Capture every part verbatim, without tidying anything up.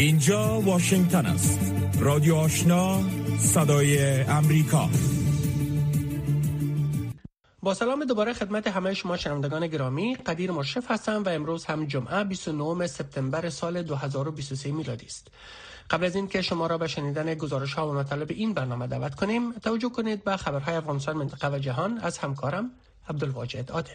اینجا واشنگتن است. رادیو آشنا، صدای امریکا. با سلام دوباره خدمت همه شما شنوندگان گرامی. قدیر مشرف هستم و امروز هم جمعه بیست و نهم سپتامبر سال دو هزار و بیست و سه میلادی است. قبل از اینکه شما را به شنیدن گزارش ها و مطالب این برنامه دعوت کنیم، توجه کنید به خبرهای افغانستان، منطقه و جهان از همکارم عبدالواجد عادل.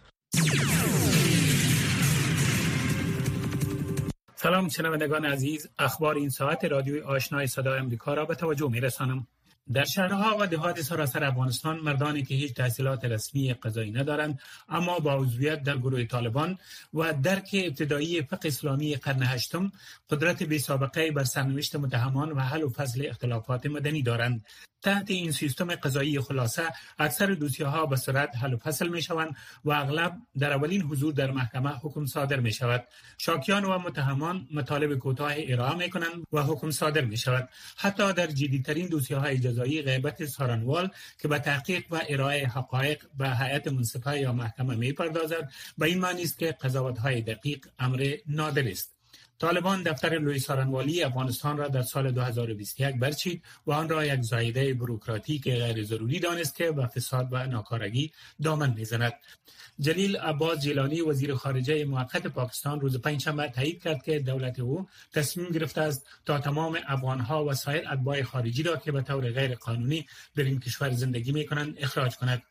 سلام شنوندگان عزیز، اخبار این ساعت رادیوی آشنای صدای امریکا را به توجه می‌رسانم. در شهرها و دهات سراسر افغانستان مردانی که هیچ تحصیلات رسمی قضایی ندارند اما با عضویت در گروه طالبان و درک ابتدایی فقه اسلامی قرن هشتم قدرت بی سابقه بر سرنوشت متهمان و حل و فصل اختلافات مدنی دارند. تحت این سیستم قضایی خلاصه اکثر دوسیه‌ها به سرعت حل و فصل می‌شوند و اغلب در اولین حضور در محکمه حکم صادر می‌شود. شاکیان و متهمان مطالب کوتاه ارائه می‌کنند و حکم صادر می‌شود. حتی در جدی‌ترین دوسیه‌های جزایی غیبت سارنوال که به تحقیق و ارائه حقایق به هیئت منصفه یا محکمه می‌پردازد، به این معنی است که قضاوت‌های دقیق امر نادر است. طالبان دفتر لوی سارنوالی افغانستان را در سال دو هزار و بیست و یک برچید و آن را یک زایده بوروکراتیک غیر ضروری دانست که به فساد و ناکارگی دامن میزند. جلیل عباس جیلانی وزیر خارجه موقت پاکستان روز پنجشنبه تایید کرد که دولت او تصمیم گرفته است تا تمام افغانها و سایر اتباع خارجی را که به طور غیر قانونی در این کشور زندگی میکنند اخراج کند.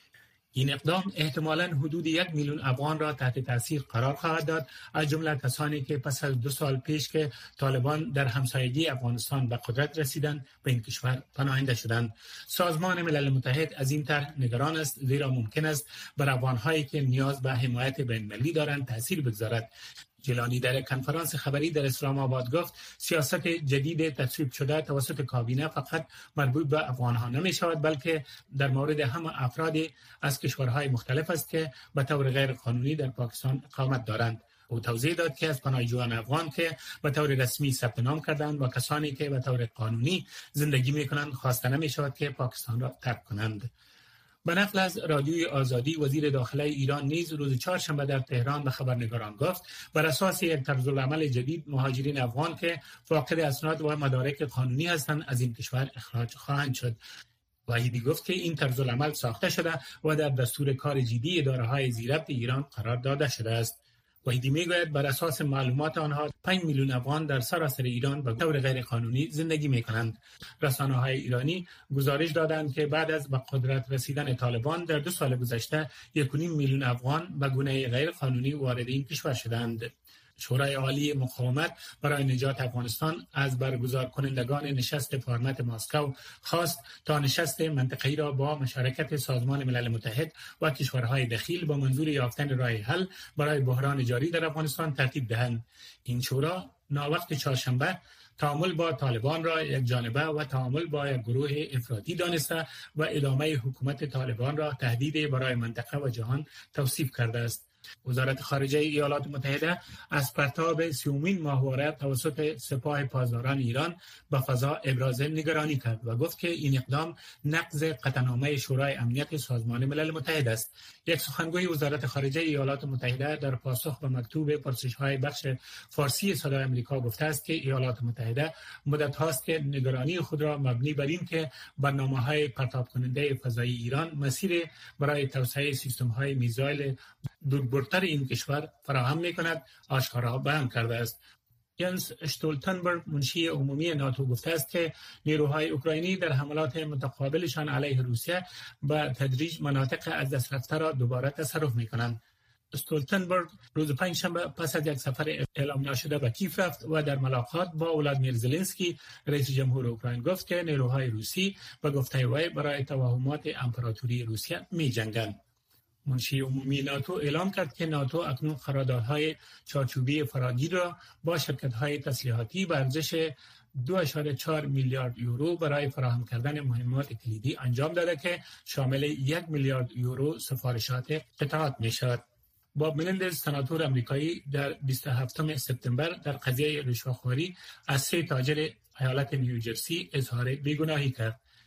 این اقدام احتمالاً حدود یک میلیون افغان را تحت تاثیر قرار خواهد داد، از جمله کسانی که پس از دو سال پیش که طالبان در همسایگی افغانستان به قدرت رسیدند به این کشور پناهنده شدند. سازمان ملل متحد از این طرح نگران است، زیرا ممکن است بر افغان‌هایی که نیاز به حمایت بین‌المللی دارند تاثیر بگذارد. جیلانی در کنفرانس خبری در اسلام آباد گفت سیاست جدید تصویب شده توسط کابینه فقط مربوط به افغان‌ها نمی شود، بلکه در مورد همه افرادی از کشورهای مختلف است که به طور غیر قانونی در پاکستان اقامت دارند. او توضیح داد که از پناهجویان افغان که به طور رسمی ثبت نام کردند و کسانی که به طور قانونی زندگی می‌کنند خواسته نمی شود که پاکستان را ترک کنند. به نقل از رادیوی آزادی، وزیر داخله ایران نیز روز چهارشنبه در تهران به خبرنگاران گفت بر اساس یک طرزالعمل جدید مهاجرین افغان که فاقد اسناد و مدارک قانونی هستند از این کشور اخراج خواهند شد. وحیدی گفت که این طرزالعمل ساخته شده و در دستور کار جدی اداره‌های زیربط ایران قرار داده شده است. وحیدی میگوید بر اساس معلومات آنها پنج میلیون افغان در سراسر ایران به طور غیر قانونی زندگی میکنند. رسانه‌های ایرانی گزارش دادند که بعد از به قدرت رسیدن طالبان در دو سال گذشته یک و نیم میلیون افغان به گونه غیر قانونی وارد این کشور شدند. شورای عالی مقاومت برای نجات افغانستان از برگزار کنندگان نشست پارلمان مسکو خواست تا نشست منطقه‌ای را با مشارکت سازمان ملل متحد و کشورهای دخیل با منظور یافتن راه حل برای بحران جاری در افغانستان ترتیب دهند. این شورا ناوقت چهارشنبه تعامل با طالبان را یک جانبه و تعامل با یک گروه افراطی دانسته و ادامه حکومت طالبان را تهدید برای منطقه و جهان توصیف کرده است. وزارت خارجه ایالات متحده از پرتاب سیومین ماهواره توسط سپاه پاسداران ایران به فضا ابراز نگرانی کرد و گفت که این اقدام نقض قطعنامه شورای امنیت سازمان ملل متحد است. یک سخنگوی وزارت خارجه ایالات متحده در پاسخ به مکتوب پرسش‌های بخش فارسی صدای آمریکا گفته است که ایالات متحده مدت هاست که نگرانی خود را مبنی بر این که برنامه‌های پرتاب کننده فضایی ایران مسیر برای توسعه سیستم‌های میزایل دوربرتر این کشور فراهم می‌کند آشکارا بیان کرده است. ینس اشتولتنبرگ منشی عمومی ناتو گفته است که نیروهای اوکراینی در حملات متقابلشان علیه روسیه به تدریج مناطق از دست رفته را دوباره تصرف می‌کنند. استولتنبرگ روز پنجشنبه پس از یک سفر اعلام نشده به کیف رفت و در ملاقات با ولادیمیر زلنسکی رئیس جمهور اوکراین گفت که نیروهای روسی به گفته وی برای توهمات امپراتوری روسیه می‌جنگند. منشی عمومی ناتو اعلام کرد که ناتو اکنون قراردادهای چارچوبی فراگیر را با شرکت‌های تسلیحاتی به ارزش دو اشاره چهار میلیارد یورو برای فراهم کردن مهمات کلیدی انجام داده که شامل یک میلیارد یورو سفارشات قطعات می‌شود. باب ملندز سناتور امریکایی در بیست و هفتم سپتامبر در قضیه رشوه‌خوری از سه تاجر ایالت نیوجرسی اظهار بیگناهی کرد.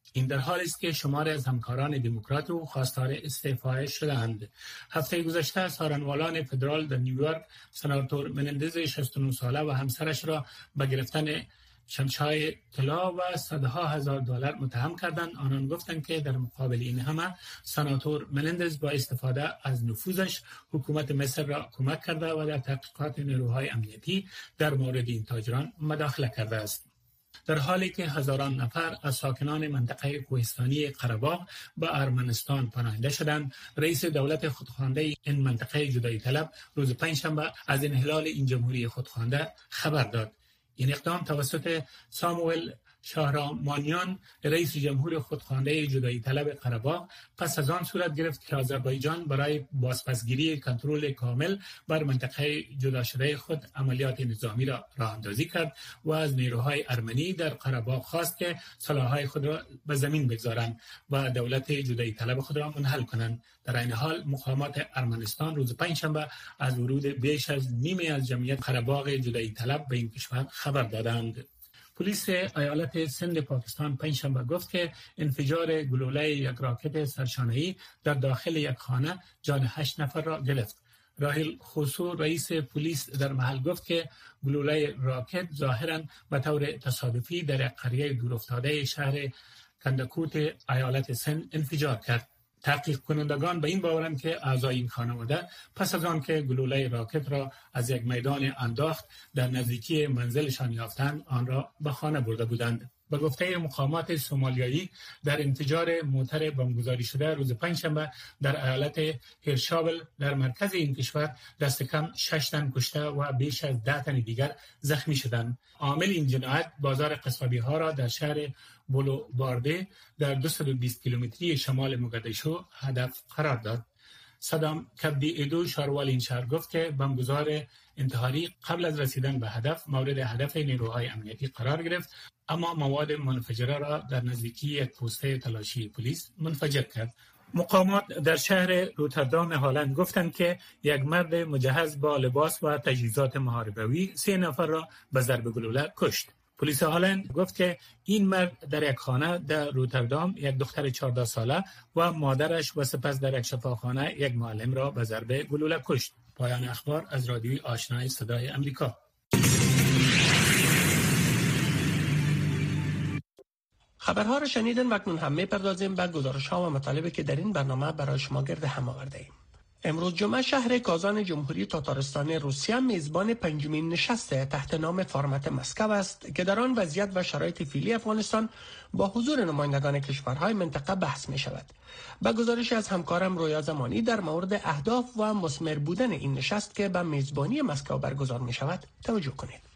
این در حالی است که شماری از همکاران دموکرات او خواستار استعفای شدند. هفته گذشته سارنوالان فدرال در نیویورک سناتور منندز شصت و نه ساله و همسرش را به گرفتن شمشای طلا و صدها هزار دلار متهم کردند. آنان گفتند که در مقابل این همه سناتور منندز با استفاده از نفوذش حکومت مصر را کمک کرده و در تحقیقات نیروهای امنیتی در مورد این تاجران مداخله کرده است. در حالی که هزاران نفر از ساکنان منطقه کوهستانی قره‌باغ به ارمنستان پناهنده شدند، رئیس دولت خودخوانده این منطقه جدایی طلب روز پنجشنبه از انحلال این جمهوری خودخوانده خبر داد. این اقدام توسط ساموئل شاهرامانیان رئیس جمهور خودخوانده جدایی طلب قره‌باغ پس از آن صورت گرفت که آذربایجان برای بازپسگیری کنترل کامل بر منطقه جدا شده خود عملیات نظامی را راه اندازی کرد و از نیروهای ارمنی در قره‌باغ خواست که سلاح‌های خود را به زمین بگذارند و دولت جدایی طلب خود را منحل کنند. در این حال مقامات ارمنستان روز پنجشنبه از ورود بیش از نیمه از جمعیت قره‌باغ جدایی طلب به این کشور خبر دادند. پلیس ایالت سند پاکستان پنجشنبه گفت که انفجار گلوله یک راکت سرشانه‌ای در داخل یک خانه جان هشت نفر را گرفت. راهیل خوسو رئیس پلیس در محل گفت که گلوله راکت ظاهراً به طور تصادفی در یک قریه دورافتاده شهر کندکوت ایالت سند انفجار کرد. تحقیق کنندگان به این باورند که اعضای این خانواده پس از آن که گلوله راکت را از یک میدان انداخت در نزدیکی منزلشان یافتند، آن را به خانه برده بودند. به گفته مقامات سومالیایی در انفجار موتر بمبگذاری شده روز پنجشنبه در ایالت هرشابل در مرکز این کشور دست کم شش تن کشته و بیش از ده تن دیگر زخمی شدند. عامل این جنایت بازار قصابی ها را در شهر بولو بارده در دویست و بیست کیلومتری شمال موگادیشو هدف قرار داد. صدام کبدی ایدو شاروال این شهر گفت که بمبگذار انتحاری قبل از رسیدن به هدف مورد هدف نیروهای امنیتی قرار گرفت، اما مواد منفجره را در نزدیکی یک پوسته تلاشی پلیس منفجر کرد. مقامات در شهر روتردام هلند گفتند که یک مرد مجهز با لباس و تجهیزات محاربوی سه نفر را به ضرب گلوله کشت. پلیس هلند گفت که این مرد در یک خانه در روتردام یک دختر چهارده ساله و مادرش و سپس در یک شفاخانه یک معلم را به ضرب گلوله کشت. پایان اخبار از رادیوی آشنای صدای امریکا. خبرها را شنیدن و اکنون هم می‌پردازیم به گزارش‌ها و مطالبی که در این برنامه برای شما گرد هم آورده‌ایم. امروز جمعه شهر کازان جمهوری تاتارستان روسیه میزبان پنجمین نشست تحت نام فرمت مسکو است که در آن وضعیت و شرایط فعلی افغانستان با حضور نمایندگان کشورهای منطقه بحث می شود. با گزارش از همکارم رویا زمانی در مورد اهداف و مثمر بودن این نشست که به میزبانی مسکو برگزار می شود توجه کنید.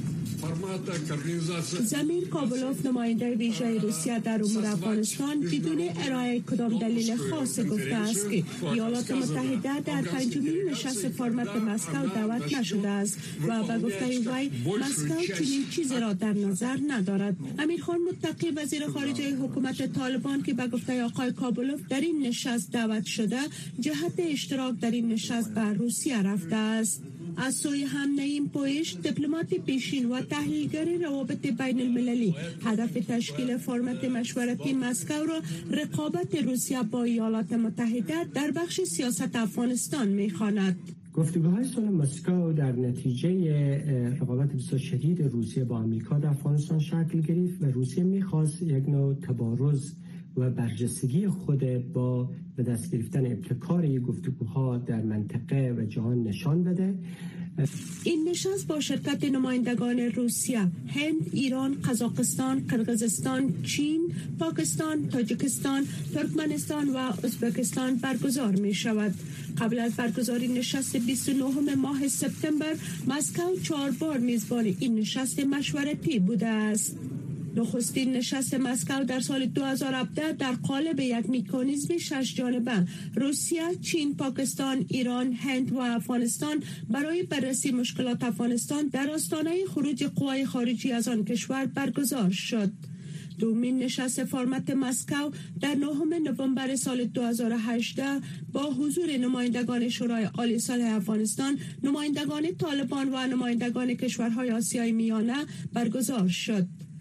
زمیر کابلوف نماینده ویژه روسیه در امور افغانستان بدون ارائه کدام دلیل خاص گفته است که ایالات متحده در پنجمین نشست فرمت مسکو دعوت نشده است و به گفته وی مسکو چنین چیزی را در نظر ندارد. امیرخان متقی وزیر خارجه حکومت طالبان که به گفته آقای کابلوف در این نشست دعوت شده جهت اشتراک در این نشست به روسیه رفته است. از سوی هم نعیم پویش دیپلمات پیشین و تحلیلگر روابط بین المللی هدف تشکیل فرمت مشورتی مسکو را رقابت روسیه با ایالات متحده در بخش سیاست افغانستان می‌خواند. گفتگوهای صلح مسکو در نتیجه رقابت بسیار شدید روسیه با آمریکا در افغانستان شکل گرفت و روسیه می‌خواست یک نوع تبارز و برجستگی خود با به دست گرفتن ابتکار گفتگوها در منطقه و جهان نشان بده. این نشست با شرکت نمایندگان روسیه، هند، ایران، قزاقستان، قرقیزستان، چین، پاکستان، تاجیکستان، ترکمنستان و ازبکستان برگزار می شود. قبل از برگزاری نشست بیست و نه ماه سپتامبر مسکو چهار بار میزبان این نشست مشورتی بوده است. نخستین نشست مسکو در سال دو هزار و هفده در قالب یک مکانیزم شش جانبه روسیه، چین، پاکستان، ایران، هند و افغانستان برای بررسی مشکلات افغانستان در آستانه خروج قوای خارجی از آن کشور برگزار شد. دومین نشست فرمت مسکو در نهم نوامبر سال دو هزار و هجده با حضور نمایندگان شورای عالی صلح افغانستان، نمایندگان طالبان و نمایندگان کشورهای آسیای میانه برگزار شد.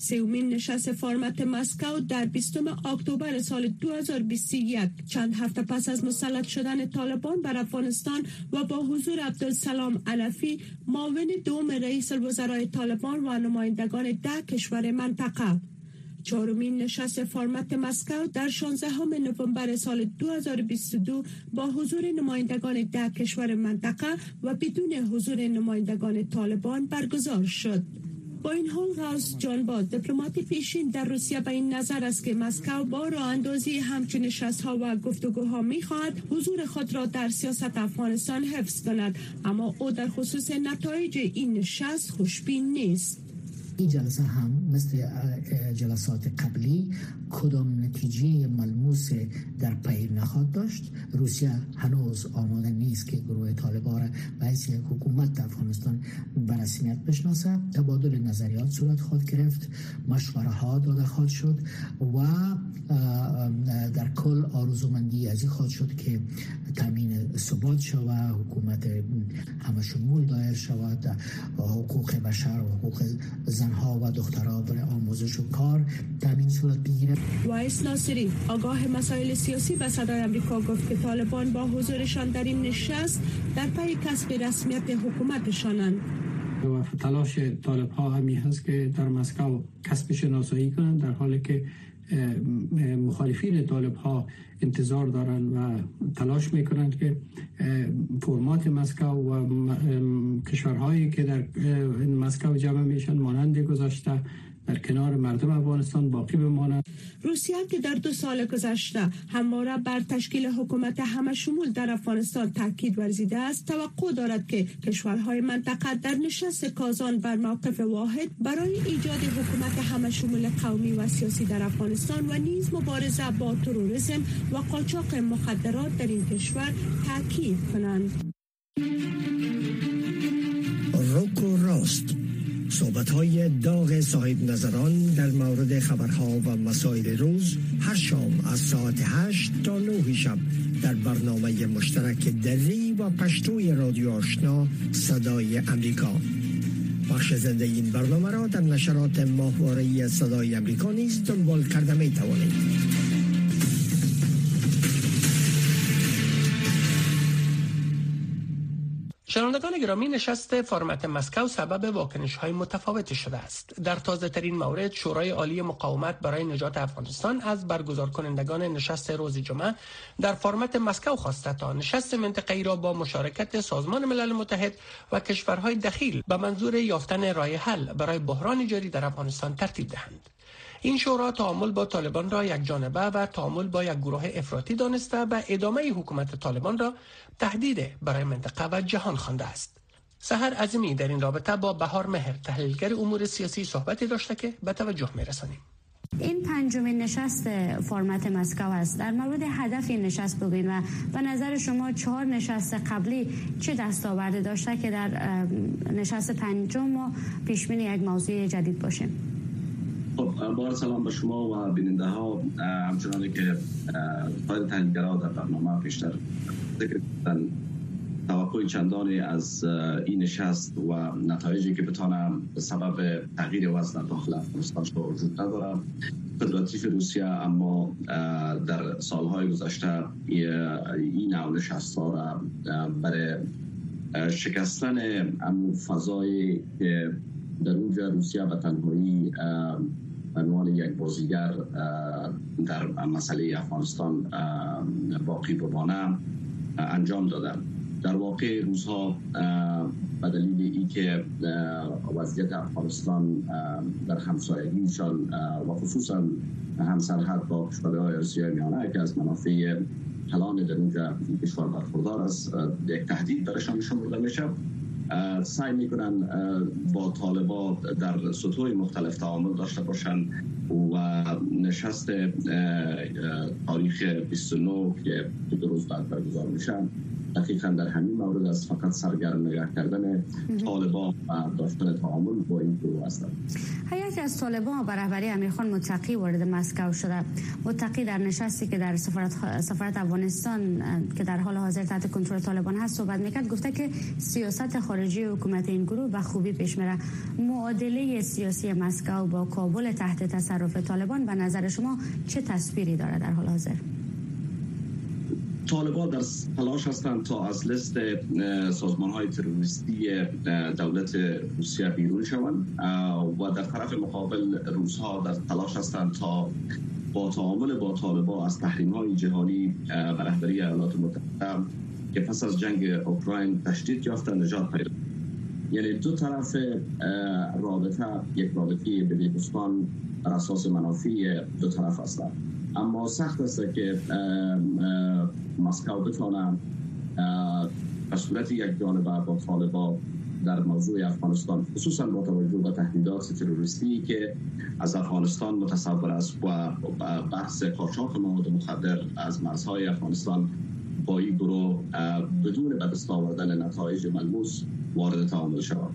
سومین نشست فرمت مسکو در بیستم اکتبر سال دو هزار و بیست و یک چند هفته پس از مسلط شدن طالبان بر افغانستان و با حضور عبدالسلام علفی معاون دوم رئیس الوزرای طالبان و نمایندگان ده کشور منطقه. چهارمین نشست فرمت مسکو در شانزدهم نوامبر سال دو هزار و بیست و دو با حضور نمایندگان ده کشور منطقه و بدون حضور نمایندگان طالبان برگزار شد. با این حال غوث جانباز دیپلمات پیشین در روسیه به این نظر است که مسکو با راه اندازی همچنین نشست‌ها و گفتگوها می‌خواهد حضور خود را در سیاست افغانستان حفظ کند، اما او در خصوص نتایج این نشست خوشبین نیست. این جلسه هم مثل جلسات قبلی کدام نتیجه ملموس در پی نخواهد داشت. روسیه هنوز آماده نیست که گروه طالبان را به حیث یک حکومت در افغانستان به رسمیت بشناسه. تبادل نظریات صورت خواهد گرفت، مشوره ها داده خواهد شد و در کل آرزومندی از این خواهد شد که تامین ثبات شود، حکومت همشمول دایر شود، حقوق بشر و حقوق زنها و دخترها برای آموزش و کار تامین صورت بگیره. وایس ناصری آگاه مسائل سیاسی به صدای آمریکا گفت که طالبان با حضورشان در این نشست در پی کسب رسمیت حکومتشانند. و تلاش طالب ها همی هست که در مسکو کسب شناسایی کنند، در حالی که مخالفین طالب ها انتظار دارند و تلاش میکنند که فرمات مسکو و کشورهایی که در مسکو جمع میشن مانند گذشته در کنار مردم افغانستان باقی بمانند. روسیه که در دو سال گذشته همواره بر تشکیل حکومت همشمول در افغانستان تاکید ورزیده است، توقع دارد که کشورهای منطقه در نشست کازان بر موقف واحد برای ایجاد حکومت همشمول قومی و سیاسی در افغانستان و نیز مبارزه با تروریسم و قاچاق مخدرات در این کشور تاکید کنند. روک و راست، صحبت‌های داغ صاحب نظران در مورد خبرها و مسائل روز هر شام از ساعت هشت تا نه شب در برنامه مشترک دری و پشتوی رادیو آشنا صدای امریکا. بخش زنده این برنامه را در نشرات ماهواره‌ای صدای امریکا نیز دنبال کرده می توانید. شنوندگان گرامی، نشست فرمت مسکو سبب واکنش‌های متفاوتی شده است. در تازه‌ترین مورد شورای عالی مقاومت برای نجات افغانستان از برگزار کنندگان نشست روز جمعه در فرمت مسکو خواسته تا نشست منطقه‌ای را با مشارکت سازمان ملل متحد و کشورهای دخیل به منظور یافتن راه حل برای بحران جاری در افغانستان ترتیب دهند. این شورا تعامل با طالبان را یک جانبه و تعامل با یک گروه افراطی دانسته و ادامه حکومت طالبان را تهدید برای منطقه و جهان خوانده است. سحر عظیمی در این رابطه با بهار مهر، تحلیلگر امور سیاسی، صحبتی داشته که به توجه می‌رسانیم. این پنجمین نشست فرمت مسکو است. در مورد هدف این نشست بگوین و به نظر شما چهار نشست قبلی چه دستاورد داشته که در نشست پنجم ما پیش بینی یک موضوع جدید باشیم؟ خب بار سلام به شما و بیننده ها. همچنانه که خواهد تحلیلگرها در برنامه پیشتر ذکر کردن، توقع چندانی از این نشست و نتایجی که بتانه به سبب تغییر وضع داخل افغانستان وجود نداره. فدراتیو روسیه اما در سالهای گذشته این نوع نشست‌ها را برای شکستن امن فضایی که در اونجا روسیه به تنهایی به عنوان یک بازیگر در مسئله افغانستان باقی بمانه انجام دادن. در واقع روزها به دلیل اینکه وضعیت افغانستان در همسایگیشان و خصوصا همسرحد با کشورهای آسیای میانه که از منافع کلان در اونجا کشور برخوردار است، یک تهدید برایشان شمرده میشه. سعی میکنن با طالبان در سطوح مختلف تعامل داشته باشن و نشست تاریخ بیست و نه که دو روز بعد برگزار میشن دقیقاً در همین مورد است، فقط سرگرم نگاه کردن طالبان و داشتن تعامل با این گروه هستند. یکی از طالبان با رهبری امیرخان متقی وارد مسکو شده. متقی در نشستی که در سفارت سفارت افغانستان که در حال حاضر تحت کنترل طالبان هست صحبت میکرد، گفته که سیاست خارجی حکومت این گروه به خوبی پیش میره. معادله سیاسی مسکو با کابل تحت تصرف طالبان به نظر شما چه تصویری داره در حال حاضر؟ طالبان در تلاش هستند تا از لیست سازمان‌های تروریستی دولت روسیه بیرون شوند و در طرف مقابل روس‌ها در تلاش هستند تا با تعامل با طالبان از تحریم‌های جهانی به رهبری ایالات متحده که پس از جنگ اوکراین تشدید یافته نجات پیدا. یعنی دو طرف رابطه یک رابطه بدیهستان بر اساس منافع دو طرف است. اما سخت است که مسکو بتونه به صورت یک جانبه با طالبان در موضوع افغانستان، خصوصا با توجه به تهدیدات تروریستی که از افغانستان متصور است و بحث قاچاق مواد مخدر از مرزهای افغانستان با این گروه بدون به دست آوردن نتایج ملموس وارد تعامل شود.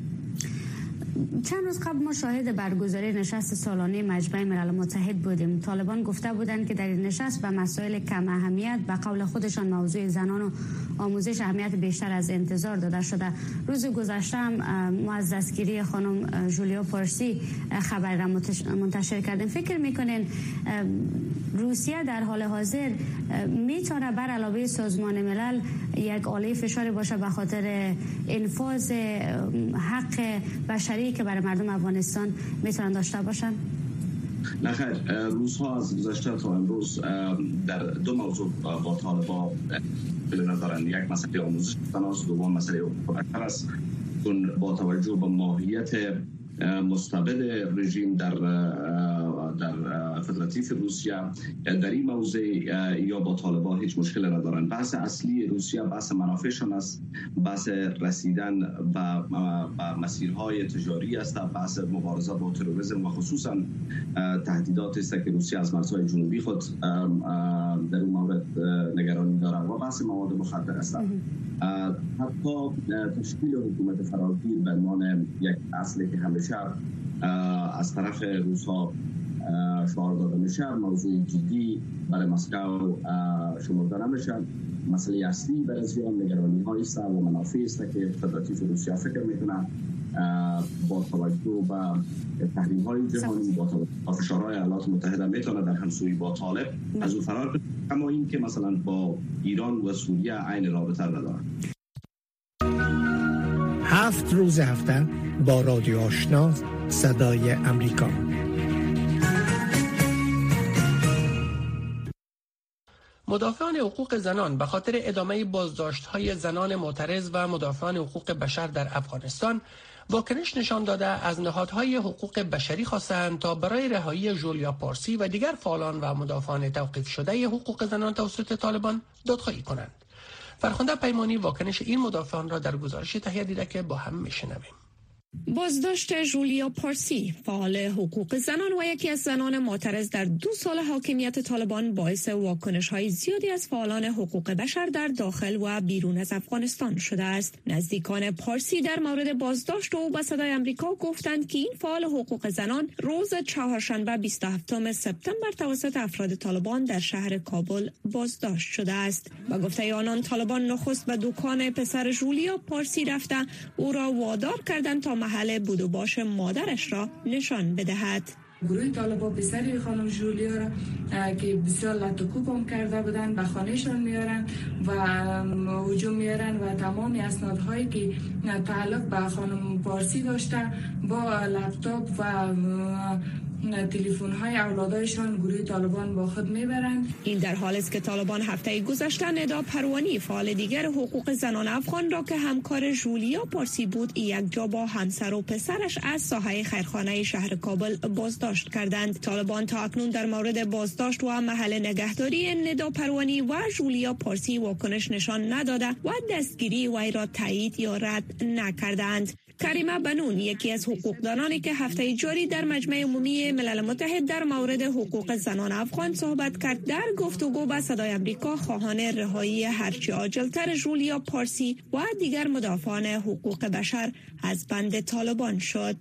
چند روز قبل ما شاهد برگزاری نشست سالانه مجمع ملل متحد بودیم. طالبان گفته بودند که در این نشست به مسائل کم اهمیت به قول خودشان موضوع زنان و آموزش اهمیت بیشتر از انتظار داده شده. روز گذشته هم ما از دستگیری خانم جولیا پارسی خبر را منتشر کردیم. فکر میکنین روسیه در حال حاضر میتونه بر علاوه سازمان ملل یک آله فشاری باشه به خاطر انفاذ حق بشری که برای مردم افغانستان میتونن داشته باشن؟ نه خیر، روزها از گذشته تا امروز در دو موضوع با طالبان بلنه دارن. یک مسئله آموزش تناس، دوم مسئله حقوق بشر است. چون با توجه به ماهیت مستبد رژیم در در فدراتیو روسیه در این موضوع یا با طالبان هیچ مشکل ندارن. بحث اصلی روسیه بحث منافعشان است، بحث رسیدن به مسیرهای تجاری است، بحث مبارزه با تروریسم و خصوصا تهدیدات است که روسیه از مرزهای جنوبی خود در اون مورد نگرانی داره و بحث مواد مخدر است. حتی تشکیل حکومت فراگیر به عنوان یک اصلی که همیشه از طرف روس‌ها شعار داده میشه، موضوع جدی برای مسکو شمرده نمیشه. مسئله اصلی برای زیان نگرانی های است و منافع است که فدراتیو روسیه فکر میکنه با توجه به تحریم های جهانی با توجه به فشارهای ایالات متحده میتونه در همسویی با طالب از او فرار کنه، اما این که مثلا با ایران و سوریه عین رابطه نداره. هفت روز هفته با رادیو آشنا صدای امریکا. مدافعان حقوق زنان به خاطر ادامه بازداشت‌های زنان معترض و مدافعان حقوق بشر در افغانستان واکنش نشان داده از نهادهای حقوق بشری خواستند تا برای رهایی جولیا پارسی و دیگر فعالان و مدافعان توقیف شده حقوق زنان توسط طالبان دادخواهی کنند. فرخنده پیمانی واکنش این مدافعان را در گزارشی تهیه دیده که با هم میشنویم. بازداشت جولیا پارسی، فعال حقوق زنان و یکی از زنان معترض در دو سال حاکمیت طالبان باعث واکنش‌های زیادی از فعالان حقوق بشر در داخل و بیرون از افغانستان شده است. نزدیکان پارسی در مورد بازداشت او به صدای آمریکا گفتند که این فعال حقوق زنان روز چهارشنبه بیست و هفتم سپتامبر توسط افراد طالبان در شهر کابل بازداشت شده است. با گفته آنان طالبان نخست به دکان پسر جولیا پارسی رفته او را وادار کردند تا محل بود و باش مادرش را نشان بدهد. گروه طالبان پسر خانم جولیا را که بسیار لطکوب هم کرده بودن به خانهشان میارن و هجوم میارن و تمام اسنادهایی که تعلق به خانم پارسی داشته با لپتاپ و تلفن های اولادایشان گروه طالبان با خود میبرند. این در حالی است که طالبان هفته گذشته ندا پروانی فعال دیگر حقوق زنان افغان را که همکار جولیا پارسی بود یک جا با همسر و پسرش از ساحه خیرخانه شهر کابل بازداشت کردند. طالبان تا اکنون در مورد بازداشت و محل نگهداری ندا پروانی و جولیا پارسی واکنش نشان نداده و دستگیری وی را تایید یا رد نکردند. کریمه بنون یکی از حقوقدانانی که هفته جاری در مجمع عمومی ملل متحد در مورد حقوق زنان افغان صحبت کرد، در گفتگو با صدای امریکا خواهان رهایی هرچی عاجلتر جولیا پارسی و دیگر مدافعان حقوق بشر از بند طالبان شد.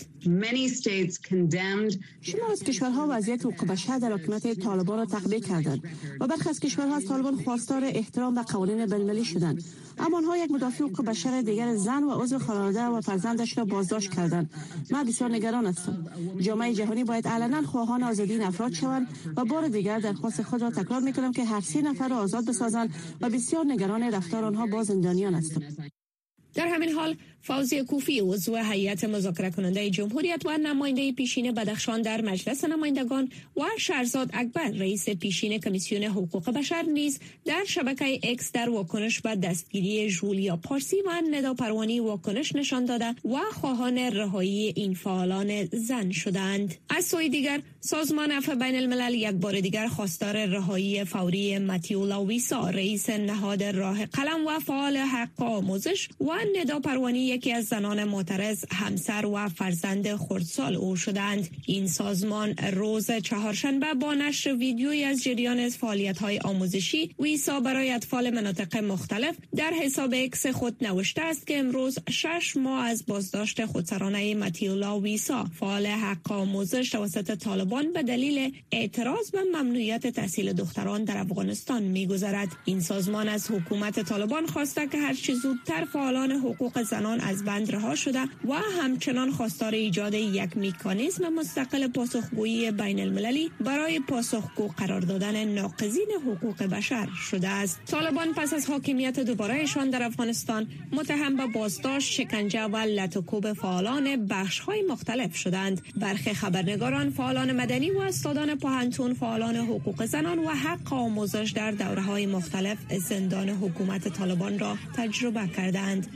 شما از کشورها وضعیت حقوق بشر در حکومت طالبان را تقبیح کردند و برخی از کشورها از طالبان خواستار احترام به قوانین بین‌المللی شدند، اما آنها یک مدافع حقوق بشر دیگر زن و عضو خانواده و فرزندش را بازداشت کردند. من بسیار نگران هستم. جامعه جهانی باید علنا خواهان آزادی این افراد شوند و بار دیگر درخواست خود را تکرار می‌کنم که هر سه نفر را آزاد بسازند و بسیار نگران رفتار آنها با زندانیان هستم. در همین حال فوزیه کوفی عضو هیئت مذاکره کننده جمهوریت و نماینده پیشین بدخشان در مجلس نمایندگان و شهرزاد اکبر رئیس پیشین کمیسیون حقوق بشر نیز در شبکه اکس در واکنش به دستگیری جولیا پارسی و ندا پروانی واکنش نشان داده و خواهان رهایی این فعالان زن شدند. از سوی دیگر سازمان عفو بین الملل یک بار دیگر خواستار رهایی فوری متیولا ویسا رئیس نهاد راه قلم و فعال حق آموزش و ندا پروانی یکی از زنان معترض همسر و فرزند خردسال او شدند. این سازمان روز چهارشنبه با نشر ویدیویی از جریان فعالیت‌های آموزشی ویسا برای اطفال مناطق مختلف در حساب اکس خود نوشته است که امروز شش ماه از بازداشت خودسرانه متیولا ویسا فعال حق آموزش توسط طالبان به دلیل اعتراض به ممنوعیت تحصیل دختران در افغانستان می‌گذرد. این سازمان از حکومت طالبان خواسته که هر چه زودتر فعالان حقوق زنان از بند رها شده و همچنان خواستار ایجاد یک مکانیزم مستقل پاسخگویی بین المللی برای پاسخگو قرار دادن ناقضین حقوق بشر شده است. طالبان پس از حاکمیت دوبارهشان در افغانستان متهم به بازداشت، شکنجه و لطوکوب فعالان بخش‌های مختلف شدند. برخی خبرنگاران، فعالان مدنی و استادان پوهنتون فعالان حقوق زنان و حق آموزش در دوره‌های مختلف زندان حکومت طالبان را تجربه کردند.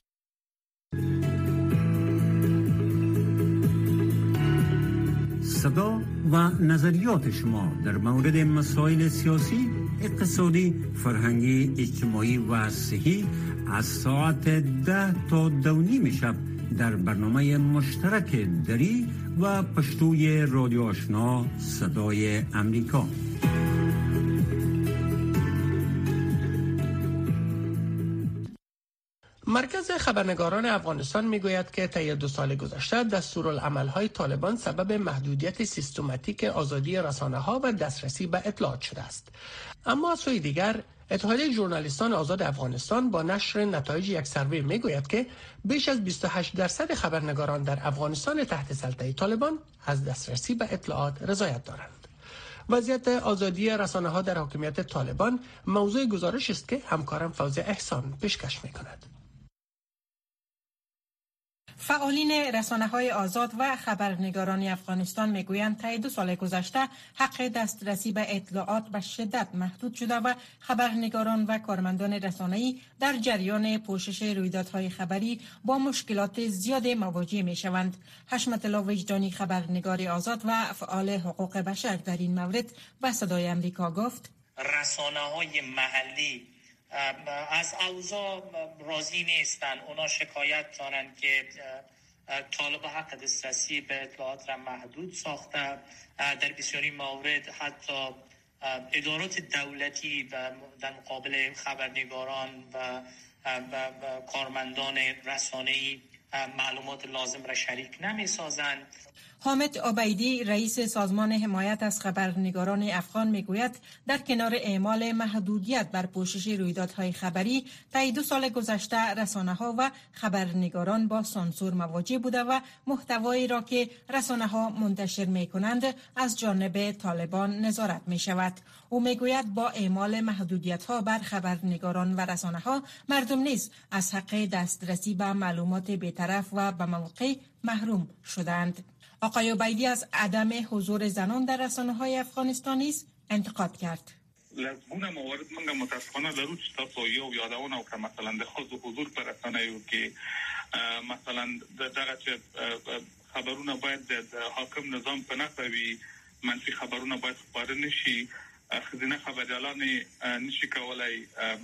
صدا و نظریات شما در مورد مسائل سیاسی، اقتصادی، فرهنگی، اجتماعی و صحی از ساعت ده تا دو نیم شب در برنامه مشترک دری و پشتوی رادیو آشنا صدای امریکا. مرکز خبرنگاران افغانستان میگوید که طی دو سال گذشته دستورالعمل‌های طالبان سبب محدودیت سیستماتیک آزادی رسانه‌ها و دسترسی به اطلاعات شده است. اما از سوی دیگر اتحادیه ژورنالیستان آزاد افغانستان با نشر نتایج یک سروی میگوید که بیش از بیست و هشت درصد خبرنگاران در افغانستان تحت سلطه طالبان از دسترسی به اطلاعات رضایت دارند. وضعیت آزادی رسانه‌ها در حاکمیت طالبان موضوع گزارش است که همکارم فوزیه احسان پیشکش می‌کند. فعالین رسانه‌های آزاد و خبرنگاران افغانستان میگویند طی دو سال گذشته حق دسترسی به اطلاعات به شدت محدود شده و خبرنگاران و کارمندان رسانه‌ای در جریان پوشش رویدادهای خبری با مشکلات زیاد مواجه میشوند. حشمت الله وجدانی، خبرنگار آزاد و فعال حقوق بشر، در این مورد به صدای امریکا گفت: رسانه‌های محلی از اوضاع راضی نیستن. اونا شکایت دارن که طالب حق دسترسی به اطلاعات را محدود ساخته. در بسیاری موارد حتی ادارات دولتی در مقابل خبرنگاران و کارمندان رسانه‌ای معلومات لازم را شریک نمی سازند. حامد عبیدی، رئیس سازمان حمایت از خبرنگاران افغان، میگوید در کنار اعمال محدودیت بر پوشش رویدادهای خبری، طی دو سال گذشته رسانه‌ها و خبرنگاران با سانسور مواجه بوده و محتوایی را که رسانه‌ها منتشر می‌کنند از جانب طالبان نظارت می‌شود. او میگوید با اعمال محدودیت‌ها بر خبرنگاران و رسانه‌ها، مردم نیز از حق دسترسی به معلومات بی‌طرف و به موقع محروم شدند. آقای عبیدی از عدم حضور زنان در رسانه‌های افغانستان نیز انتقاد کرد. لزگونه موارد منگه متاسفانه لرو چې تاسو یو یادونه وکړه، مثلا د ښځو حضور په رسنیو کې مثلا دغه چې خبرونه باید د حاکم نظام په نښه وي، منفي خبرونه باید خپاره نشي، ښځینه خبریالانې نشي کولای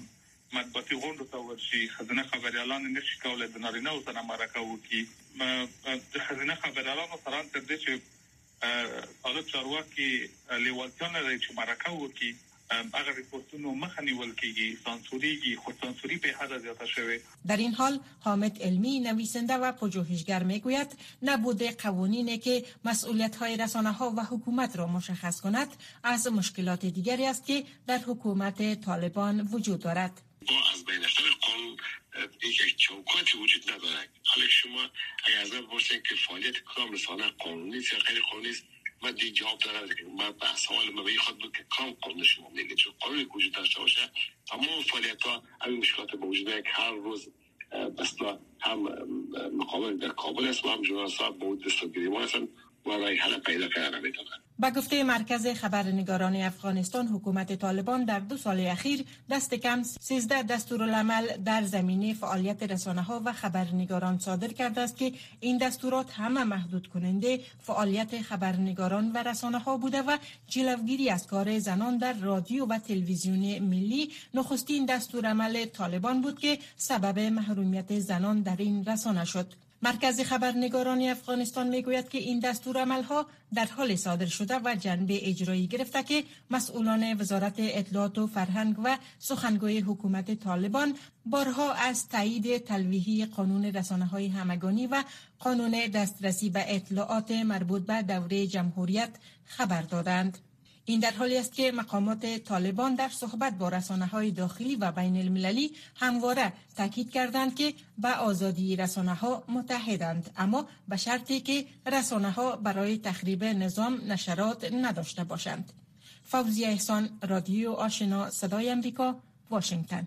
مطبوعاتي غونډو ته ورشي خزانه خبريالان نشي کولای د نارینه او سره مرکه وکړي د خزانه خبريالانو سره تر دې چې حالت چارواکي لیوالتیا لري چې مرکه وکړي اگر ریپورتونو مخنیول کیږي سانسوریږي خود سانسوری به حد زیاده شوه. در این حال حامد علمی نویسنده و پژوهشگر میگوید نبود قوانینی که مسئولیت‌های رسانه‌ها و حکومت را مشخص کند از مشکلات دیگری است که در حکومت طالبان وجود دارد. با از بین رفتن قانون یک چوکاتی وجود ندارد. حالا شما اگر از من بپرسید که فعالیت کدام رسانه قانونی است یا غیر قانونی است، من دیگه جواب دارم که من به سوال مبنی خود بود که کام قانون شما میگه چون قانونی که وجود داشته باشه تمام فعالیت‌ها همین مشکلات به وجود میاد که هر روز بسلا هم مقاومت در کابل است و هم ژورنالیست‌ها با دستگیریمان هستند و راه حل پیدا کردن میتونن. با گفته مرکز خبرنگاران افغانستان حکومت طالبان در دو سال اخیر دست کم سیزده دستورالعمل در زمینه فعالیت رسانه‌ها و خبرنگاران صادر کرده است که این دستورات همه محدود کننده فعالیت خبرنگاران و رسانه‌ها بوده و جلوگیری از کار زنان در رادیو و تلویزیون ملی نخستین دستورالعمل طالبان بود که سبب محرومیت زنان در این رسانه شد. مرکز خبرنگاران افغانستان میگوید که این دستورالعمل‌ها در حال صادر شده و جنبه اجرایی گرفته که مسئولان وزارت اطلاعات و فرهنگ و سخنگوی حکومت طالبان بارها از تایید تلویحی قانون رسانه‌های همگانی و قانون دسترسی به اطلاعات مربوط به دوره جمهوریت خبر دادند. این در حالی است که مقامات طالبان در صحبت با رسانه‌های داخلی و بین المللی همواره تاکید کردند که با آزادی رسانه‌ها متحدند، اما به شرطی که رسانه‌ها برای تخریب نظام نشرات نداشته باشند. فوزیه احسان، رادیو آشنا، صدای امریکا، واشنگتن.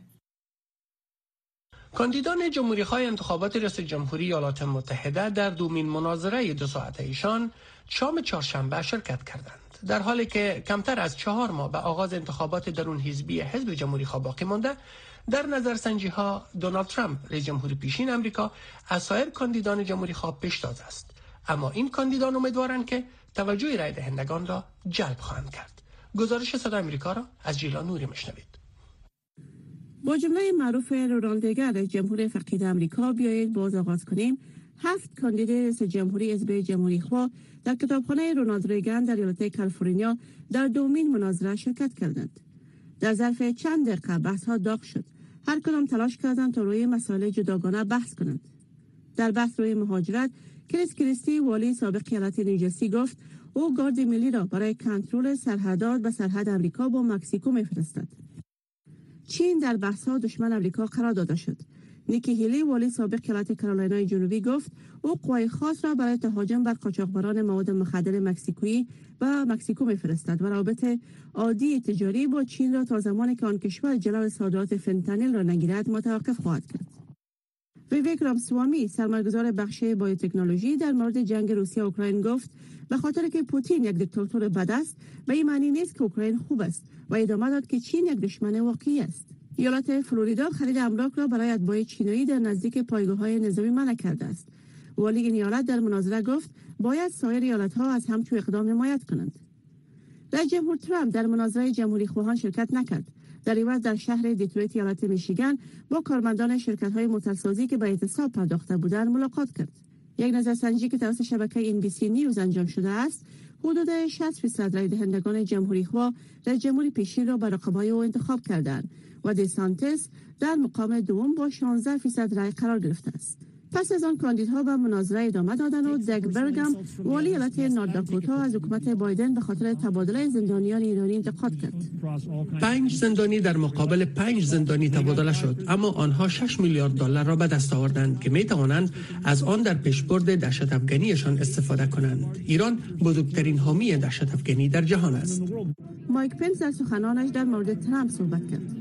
کاندیدان جمهوری‌خواه انتخابات ریاست جمهوری ایالات متحده در دومین مناظره دو ساعته ایشان شام چهارشنبه شرکت کردند. در حالی که کمتر از چهار ماه به آغاز انتخابات درون حزبی حزب جمهوری‌خواه باقی مانده، در نظرسنجی‌ها دونالد ترامپ رئیس جمهور پیشین آمریکا از سایر کاندیدان جمهوری‌خواه پیشتاز است. اما این کاندیدان امیدوارند که توجه رای دهندگان را جلب خواهند کرد. گزارش صدای آمریکا را از جیلا نوری میشنوید. با جمله معروف رونالد ریگان جمهور فقید آمریکا بیایید باز آغاز کنیم. هفت کاندید رئیس جمهوری حزب جمهوری‌خواه در کتابخانه رونالد ریگان در ایالت کالیفرنیا در دومین مناظره شرکت کردند. در ظرف چند دقیقه بحث‌ها داغ شد. هر کدام تلاش کردند تا روی مسائل جداگانه بحث کنند. در بحث روی مهاجرت، کریس کریستی والی سابق ایالت نیوجرسی گفت او گارد ملی را برای کنترل سرحدات به سرحد آمریکا با مکزیکو می‌فرستد. چین در بحث‌ها دشمن آمریکا قرار داده شد. نیکی هیلی والی سابق ایالت کارولینای جنوبی گفت او قوای خاص را برای تهاجم بر قاچاقبران مواد مخدر مکزیکویی و مکزیکو می‌فرستد و روابط عادی تجاری با چین را تا زمانی که آن کشور جلوی صادرات فنتانیل را نگیرد متوقف خواهد کرد. ویویک رامسوامی سرمایه‌گذار بخش بایوتکنولوژی در مورد جنگ روسیه و اوکراین گفت به خاطر که پوتین یک دیکتاتور بد است به این معنی نیست که اوکراین خوب است و ادامه داد که چین یک دشمن واقعی است. ایالت فلوریدا خرید املاک را برای اتباع چینی در نزدیک پایگاه‌های نظامی منع کرده است. والی این ایالت در مناظره گفت باید سایر ایالت‌ها از همچون اقدام حمایت کنند. رئیس جمهور ترامپ در مناظره جمهوری‌خواهان شرکت نکرد. در عوض در شهر دیترویت ایالت میشیگان با کارمندان شرکت‌های موتورسازی که به اعتصاب پرداخته بودند ملاقات کرد. یک نظرسنجی که توسط شبکه این بی سی نیوز انجام شده است، حدود شصت درصد رای دهندگان جمهوری‌خواه رئیس جمهور پیشین را به رقابت‌های او انتخاب کردند و دیسانتیس در مقام دوم با شانزده درصد رای قرار گرفته است. پس از آن کاندیدها به مناظره ادامه دادند و دگ برگم والی ایالت نورد داکوتا از حکومت بایدن به خاطر تبادله زندانیان ایرانی انتقاد کرد. پنج زندانی در مقابل پنج زندانی تبادله شد، اما آنها شش میلیارد دلار را به دست آوردند که می توانند از آن در پیشبرد دهشت افغانیشان استفاده کنند. ایران بزرگترین حامی دهشت افغانی در جهان است. مایک پنس در سخنانش در مورد ترامپ صحبت کرد.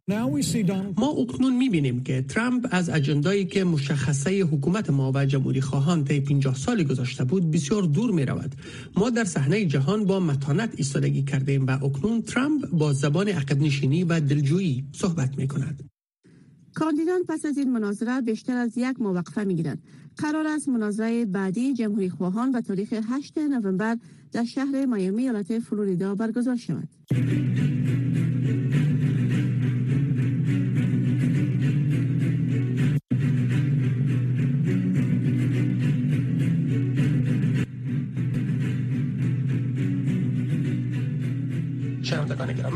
ما اکنون می‌بینیم که ترامپ از اجندایی که مشخصه حکومت ما و جمهوری خواهان طی پنجاه سال گذشته بود بسیار دور می رود. ما در صحنه جهان با متانت ایستادگی کردیم و اکنون ترامپ با زبان عقب نشینی و دلجویی صحبت می کند. کاندیدان پس از این مناظره بیشتر از یک ماه وقفه می‌گیرند. قرار است مناظره بعدی جمهوری خواهان به تاریخ هشتم نوامبر در شهر میامی ایالت فلوریدا برگزار شود.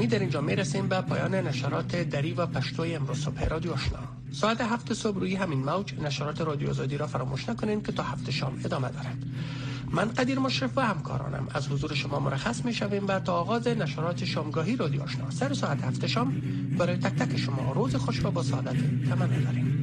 گرامی، در اینجا میرسیم به پایان نشرات دری و پشتوی امروز صبح رادیو آشنا. ساعت هفت صبح روی همین موج نشرات رادیو آزادی را فراموش نکنین که تا هفت شام ادامه دارد. من قدیر مشرف و همکارانم از حضور شما مرخص میشویم و تا آغاز نشرات شامگاهی رادیو آشنا سر ساعت هفت شام برای تک تک شما روز خوش و با سعادت تمنا داریم.